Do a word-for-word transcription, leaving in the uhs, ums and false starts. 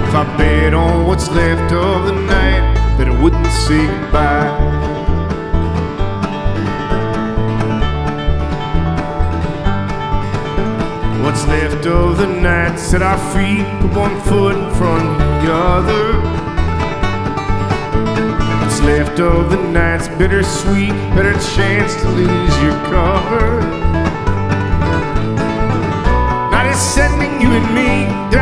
if I bet on what's left of the night that I wouldn't say goodbye. What's left of the night, set our feet, put one foot in front of the other. What's left of the night's bittersweet, better chance to lose your cover. Night is sending you and me